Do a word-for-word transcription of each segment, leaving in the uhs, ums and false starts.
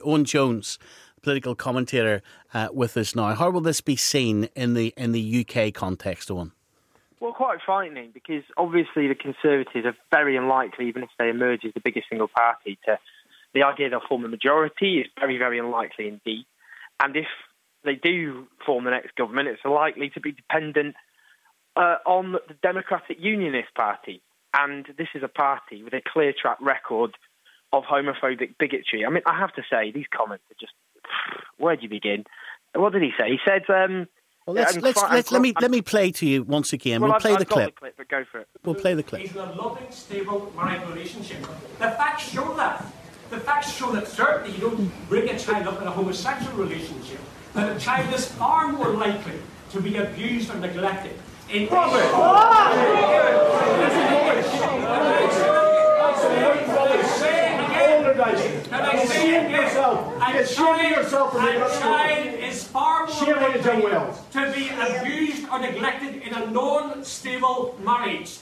Owen Jones, political commentator, uh, with us now. How will this be seen in the in the U K context, Owen? Well, quite frightening, because obviously the Conservatives are very unlikely, even if they emerge as the biggest single party, to the idea they'll form a majority is very, very unlikely indeed. And if they do form the next government, it's likely to be dependent uh, on the Democratic Unionist Party. And this is a party with a clear track record of homophobic bigotry. I mean, I have to say, these comments are just... Where do you begin? What did he say? He said... Um, well, let's, let's, let's, let's, let me let me play to you once again. Well, we'll I've, play I've the got clip. the clip, but go for it. We'll play the clip. He's in a loving, stable married relationship. The facts show that. The facts show that certainly you don't bring a child up in a homosexual relationship, that a child is far more likely to be abused or neglected. In Can I say it again? A child, a child is far more likely to be abused or neglected in a non-stable marriage.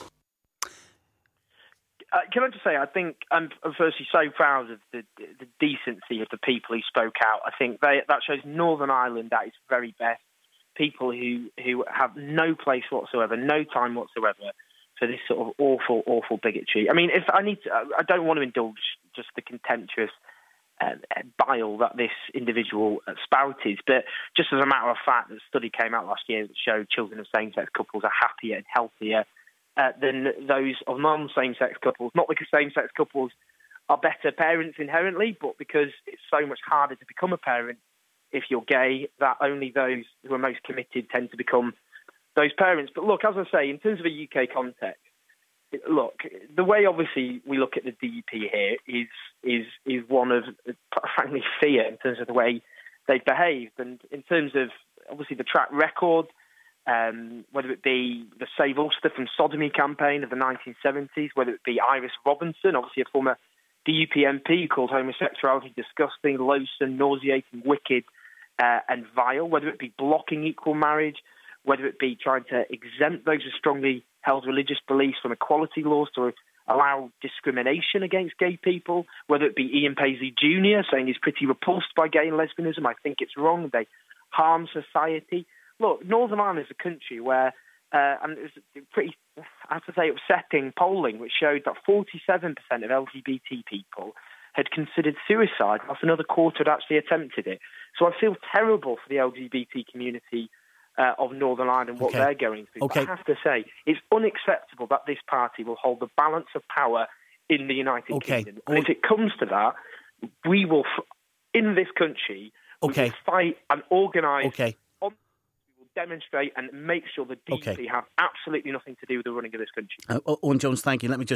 Uh, can I just say, I think I'm, I'm firstly so proud of the, the decency of the people who spoke out. I think they, that shows Northern Ireland at its very best. People who, who have no place whatsoever, no time whatsoever for this sort of awful, awful bigotry. I mean, if I need to, I don't want to indulge just the contemptuous uh, bile that this individual spouted, but just as a matter of fact, a study came out last year that showed children of same-sex couples are happier and healthier uh, than those of non-same-sex couples. Not because same-sex couples are better parents inherently, but because it's so much harder to become a parent if you're gay, that only those who are most committed tend to become those parents. But look, as I say, in terms of a U K context, look, the way obviously we look at the D U P here is is is one of, frankly, fear in terms of the way they've behaved. And in terms of, obviously, the track record, um, whether it be the Save Ulster from Sodomy campaign of the nineteen seventies, whether it be Iris Robinson, obviously a former D U P M P, called homosexuality disgusting, loathsome, nauseating, wicked, uh, and vile, whether it be blocking equal marriage, whether it be trying to exempt those with strongly held religious beliefs from equality laws to allow discrimination against gay people, whether it be Ian Paisley Junior saying he's pretty repulsed by gay and lesbianism. I think it's wrong. They harm society. Look, Northern Ireland is a country where, uh, and it was pretty, I have to say, upsetting polling, which showed that forty-seven percent of L G B T people had considered suicide, whilst another quarter had actually attempted it. So I feel terrible for the L G B T community Uh, of Northern Ireland and what okay. they're going through. Okay. But I have to say, it's unacceptable that this party will hold the balance of power in the United okay. Kingdom. And if it comes to that, we will, in this country, okay. we will fight and organise. Okay. On, we will demonstrate and make sure the D U P okay. have absolutely nothing to do with the running of this country. Uh, Owen Jones, thank you. Let me just